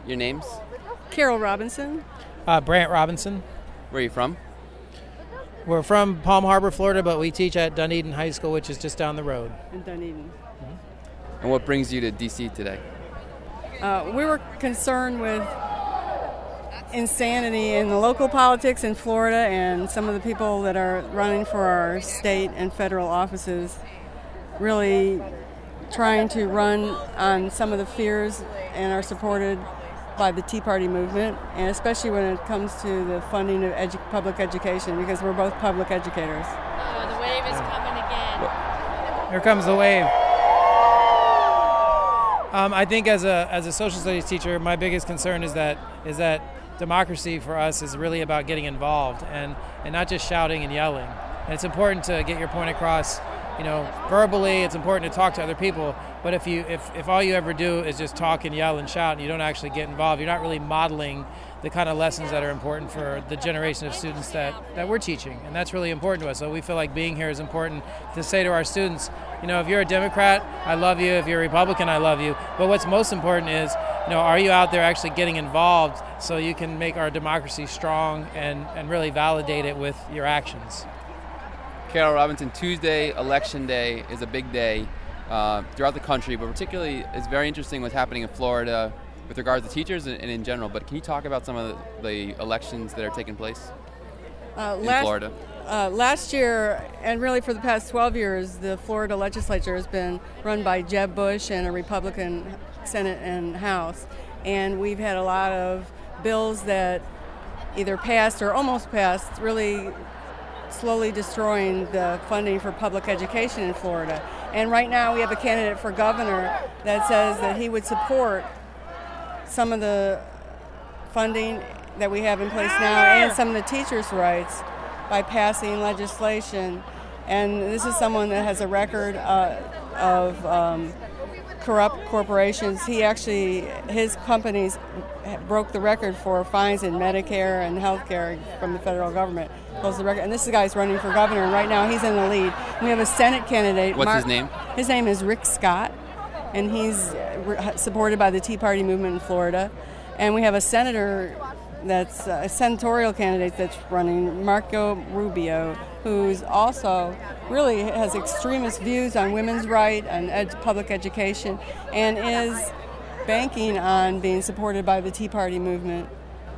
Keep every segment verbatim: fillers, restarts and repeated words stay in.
Your names? Carol Robinson. Uh, Brant Robinson. Where are you from? We're from Palm Harbor, Florida, but we teach at Dunedin High School, which is just down the road. In Dunedin. Mm-hmm. And what brings you to D C today? Uh, we were concerned with insanity in the local politics in Florida, and some of the people that are running for our state and federal offices really trying to run on some of the fears and are supported by the Tea Party movement, and especially when it comes to the funding of edu- public education, because we're both public educators. Oh, the wave is coming again. Here comes the wave. Um, I think as a as a social studies teacher, my biggest concern is that is that democracy for us is really about getting involved and, and not just shouting and yelling. And it's important to get your point across, you know, verbally. It's important to talk to other people. But if you if, if all you ever do is just talk and yell and shout and you don't actually get involved, you're not really modeling the kind of lessons that are important for the generation of students that, that we're teaching. And that's really important to us. So we feel like being here is important to say to our students, you know, if you're a Democrat, I love you. If you're a Republican, I love you. But what's most important is, you know, are you out there actually getting involved so you can make our democracy strong and, and really validate it with your actions? Carol Robinson, Tuesday, Election Day, is a big day uh, throughout the country, but particularly it's very interesting what's happening in Florida with regards to teachers and, and in general. But can you talk about some of the, the elections that are taking place uh, in last, Florida? Uh, last year, and really for the past twelve years, the Florida legislature has been run by Jeb Bush and a Republican Senate and House. And we've had a lot of bills that either passed or almost passed, really slowly destroying the funding for public education in Florida. And right now we have a candidate for governor that says that he would support some of the funding that we have in place now and some of the teachers' rights by passing legislation. And this is someone that has a record uh, of um, corrupt corporations. He actually, his companies broke the record for fines in Medicare and healthcare from the federal government. Close the record. And this guy's running for governor, and right now he's in the lead. We have a Senate candidate. What's Mark, his name? His name is Rick Scott, and he's supported by the Tea Party movement in Florida. And we have a senator that's a senatorial candidate that's running, Marco Rubio, who's also really has extremist views on women's rights and ed- public education, and is banking on being supported by the Tea Party movement.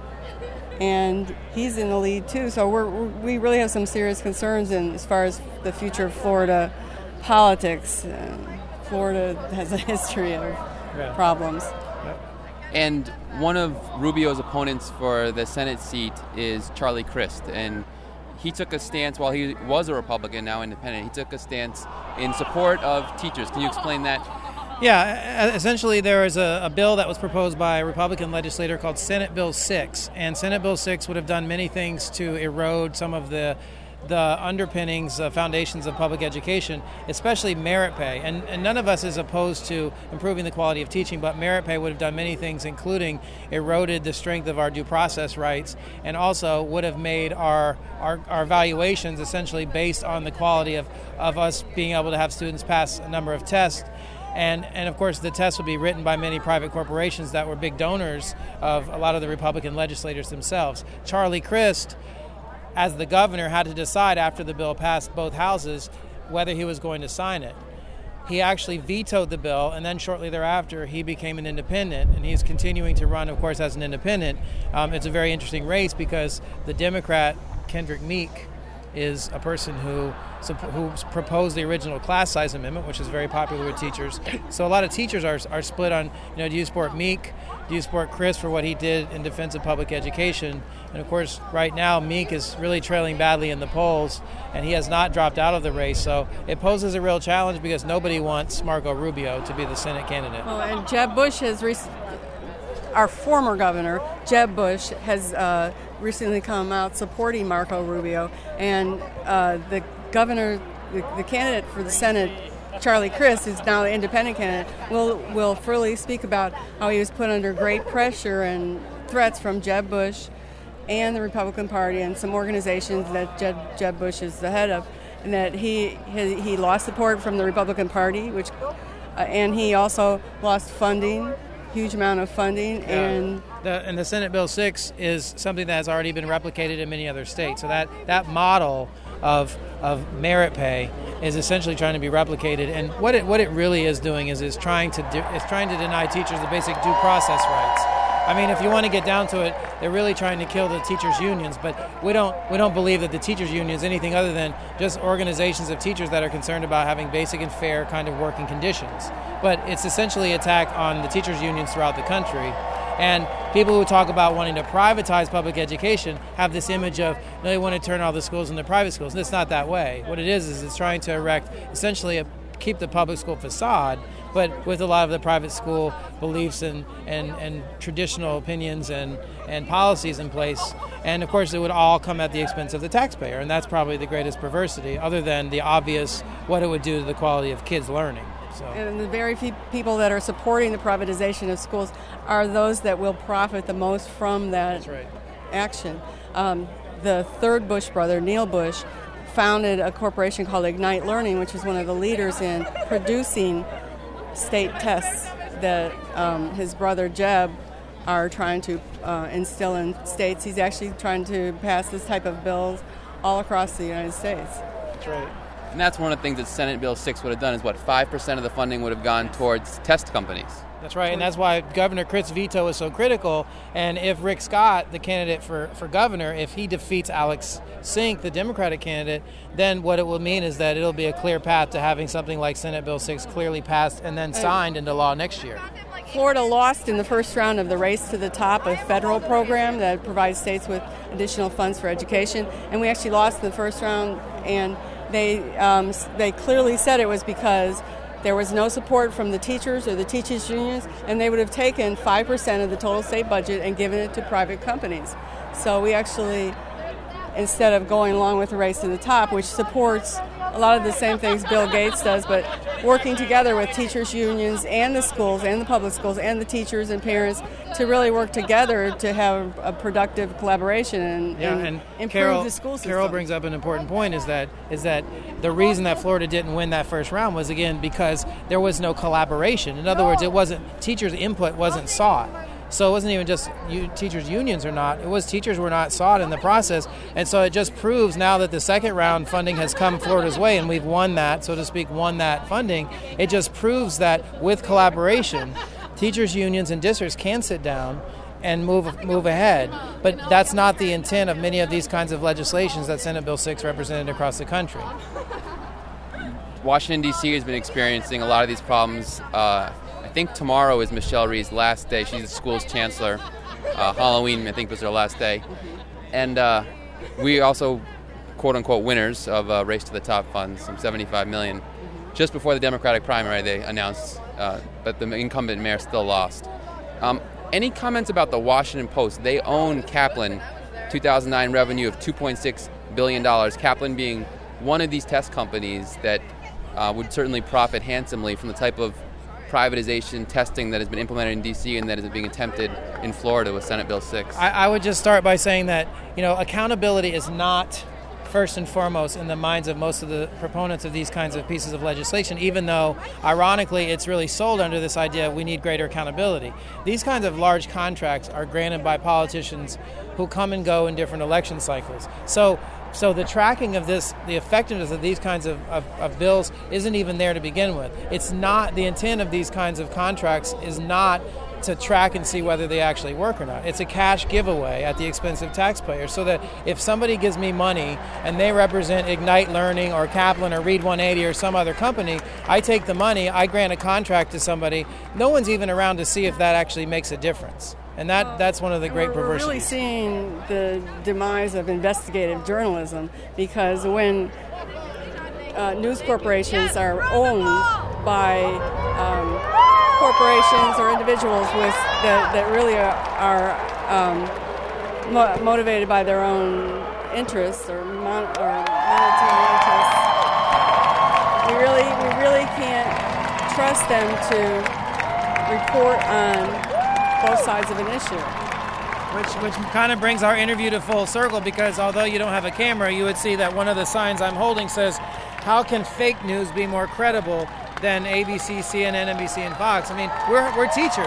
And he's in the lead too. So we're, we really have some serious concerns in as far as the future of Florida politics. Uh, Florida has a history of yeah. problems. And one of Rubio's opponents for the Senate seat is Charlie Crist, and he took a stance while he was a Republican, now independent. He took a stance in support of teachers. Can you explain that? Yeah, essentially there is a, a bill that was proposed by a Republican legislator called Senate Bill six, and Senate Bill six would have done many things to erode some of the the underpinnings, uh, foundations of public education, especially merit pay. And, and none of us is opposed to improving the quality of teaching, but merit pay would have done many things, including eroded the strength of our due process rights, and also would have made our our, our valuations essentially based on the quality of, of us being able to have students pass a number of tests. And, and of course, the tests would be written by many private corporations that were big donors of a lot of the Republican legislators themselves. Charlie Crist, as the governor, had to decide after the bill passed both houses whether he was going to sign it. He actually vetoed the bill, and then shortly thereafter he became an independent, and he's continuing to run, of course, as an independent. Um, it's a very interesting race because the Democrat, Kendrick Meek, is a person who who proposed the original class size amendment, which is very popular with teachers. So a lot of teachers are are split on, you know, do you support Meek? Do you support Crist for what he did in defense of public education? And of course, right now, Meek is really trailing badly in the polls, and he has not dropped out of the race. So it poses a real challenge because nobody wants Marco Rubio to be the Senate candidate. Well, and Jeb Bush has, rec- our former governor, Jeb Bush, has uh, recently come out supporting Marco Rubio, and uh, the governor, the, the candidate for the Senate, Charlie Crist, who's now the independent candidate, will will freely speak about how he was put under great pressure and threats from Jeb Bush and the Republican Party and some organizations that Jeb, Jeb Bush is the head of, and that he he, he lost support from the Republican Party, which uh, and he also lost funding huge amount of funding. Yeah. And the, and the Senate Bill six is something that has already been replicated in many other states. So that, that model of of merit pay is essentially trying to be replicated. And what it what it really is doing is is trying to do, is trying to deny teachers the basic due process rights. I mean, if you want to get down to it, they're really trying to kill the teachers' unions. But we don't we don't believe that the teachers' union is anything other than just organizations of teachers that are concerned about having basic and fair kind of working conditions. But it's essentially an attack on the teachers' unions throughout the country. And people who talk about wanting to privatize public education have this image of, no, they want to turn all the schools into private schools. And it's not that way. What it is is it's trying to erect essentially a, keep the public school facade, but with a lot of the private school beliefs and, and, and traditional opinions and, and policies in place. And, of course, it would all come at the expense of the taxpayer. And that's probably the greatest perversity, other than the obvious what it would do to the quality of kids' learning. So. And the very few people that are supporting the privatization of schools are those that will profit the most from that That's right. action. Um, the third Bush brother, Neil Bush, founded a corporation called Ignite Learning, which is one of the leaders in producing state tests that um, his brother Jeb are trying to uh, instill in states. He's actually trying to pass this type of bills all across the United States. That's right. And that's one of the things that Senate Bill six would have done is what, five percent of the funding would have gone towards test companies. That's right, and that's why Governor Critt's veto is so critical. And if Rick Scott, the candidate for, for governor, if he defeats Alex Sink, the Democratic candidate, then what it will mean is that it'll be a clear path to having something like Senate Bill six clearly passed and then signed into law next year. Florida lost in the first round of the Race to the Top, a federal program that provides states with additional funds for education, and we actually lost the first round, and they um, they clearly said it was because there was no support from the teachers or the teachers' unions, and they would have taken five percent of the total state budget and given it to private companies. So we actually, instead of going along with the Race to the Top, which supports a lot of the same things Bill Gates does, but working together with teachers' unions and the schools and the public schools and the teachers and parents to really work together to have a productive collaboration and, yeah, and, and improve Carol, the school system. Carol brings up an important point is that is that the reason that Florida didn't win that first round was, again, because there was no collaboration. In other words, it wasn't teachers' input wasn't sought. So it wasn't even just you, teachers' unions or not. It was teachers were not sought in the process. And so it just proves now that the second round funding has come Florida's way and we've won that, so to speak, won that funding. It just proves that with collaboration, teachers' unions and districts can sit down and move move ahead. But that's not the intent of many of these kinds of legislations that Senate Bill six represented across the country. Washington, D C has been experiencing a lot of these problems. Uh, I think tomorrow is Michelle Rhee's last day. She's the school's chancellor. Uh, Halloween, I think, was her last day. And uh, we also, quote-unquote, winners of uh, Race to the Top funds, some seventy-five million dollars. Just before the Democratic primary, they announced uh, that the incumbent mayor still lost. Um, any comments about the Washington Post? They own Kaplan, two thousand nine revenue of two point six billion dollars. Kaplan being one of these test companies that uh, would certainly profit handsomely from the type of privatization testing that has been implemented in D C and that is being attempted in Florida with Senate Bill six. I, I would just start by saying that, you know, accountability is not first and foremost in the minds of most of the proponents of these kinds of pieces of legislation, even though, ironically, it's really sold under this idea of we need greater accountability. These kinds of large contracts are granted by politicians who come and go in different election cycles. So So the tracking of this, the effectiveness of these kinds of, of, of bills isn't even there to begin with. It's not, the intent of these kinds of contracts is not to track and see whether they actually work or not. It's a cash giveaway at the expense of taxpayers, so that if somebody gives me money and they represent Ignite Learning or Kaplan or Read one eighty or some other company, I take the money, I grant a contract to somebody, no one's even around to see if that actually makes a difference. And that, that's one of the great we're, perversities. We're really seeing the demise of investigative journalism, because when uh, news corporations are owned by um, corporations or individuals with that, that really are, are um, mo- motivated by their own interests or, mon- or monetary interests, we really we really can't trust them to report on both sides of an issue. Which which kind of brings our interview to full circle, because although you don't have a camera, you would see that one of the signs I'm holding says, how can fake news be more credible than A B C, C N N, N B C, and Fox? I mean, we're we're teachers.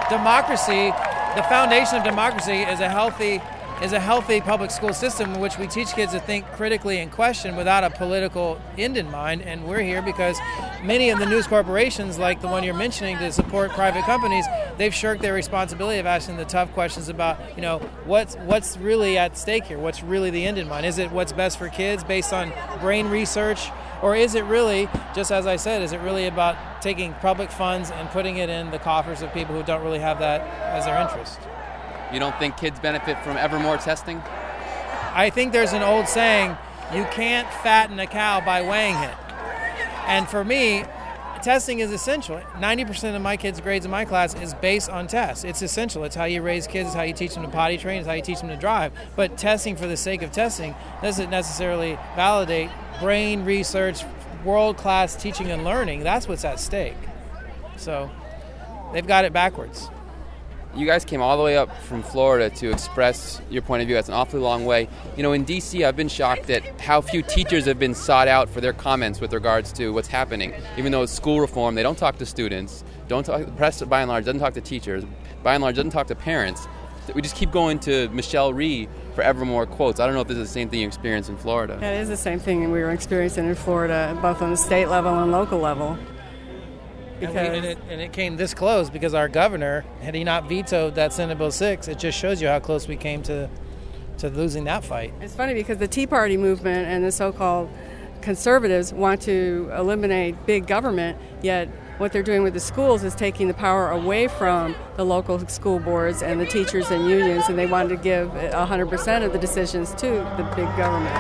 democracy, the foundation of democracy is a healthy is a healthy public school system in which we teach kids to think critically and question without a political end in mind. And we're here because many of the news corporations, like the one you're mentioning, to support private companies, they've shirked their responsibility of asking the tough questions about, you know, what's what's really at stake here? What's really the end in mind? Is it what's best for kids based on brain research? Or is it really, just as I said, is it really about taking public funds and putting it in the coffers of people who don't really have that as their interest? You don't think kids benefit from ever more testing? I think there's an old saying, you can't fatten a cow by weighing it. And for me, testing is essential. ninety percent of my kids' grades in my class is based on tests. It's essential. It's how you raise kids. It's how you teach them to potty train. It's how you teach them to drive. But testing for the sake of testing doesn't necessarily validate brain research, world-class teaching and learning. That's what's at stake. So they've got it backwards. You guys came all the way up from Florida to express your point of view. That's an awfully long way. You know, in D C, I've been shocked at how few teachers have been sought out for their comments with regards to what's happening. Even though it's school reform, they don't talk to students. Don't talk. The press, by and large, doesn't talk to teachers. By and large, doesn't talk to parents. We just keep going to Michelle Rhee for ever more quotes. I don't know if this is the same thing you experience in Florida. That is the same thing we were experiencing in Florida, both on the state level and local level. And, we, and, it, and it came this close because our governor, had he not vetoed that Senate Bill six, it just shows you how close we came to to losing that fight. It's funny because the Tea Party movement and the so-called conservatives want to eliminate big government, yet what they're doing with the schools is taking the power away from the local school boards and the teachers and unions, and they wanted to give one hundred percent of the decisions to the big government.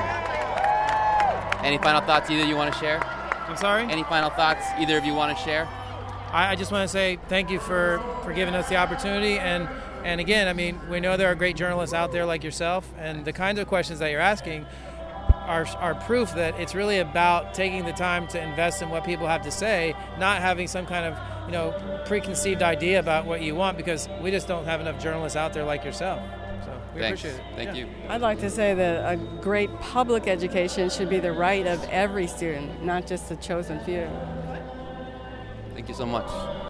Any final thoughts either you want to share? I'm sorry? Any final thoughts either of you want to share? I just want to say thank you for, for giving us the opportunity. And, and again, I mean, we know there are great journalists out there like yourself, and the kinds of questions that you're asking are, are proof that it's really about taking the time to invest in what people have to say, not having some kind of, you know, preconceived idea about what you want, because we just don't have enough journalists out there like yourself. So we Thanks. appreciate it. Thank yeah. you. I'd like to say that a great public education should be the right of every student, not just the chosen few. Thank you so much.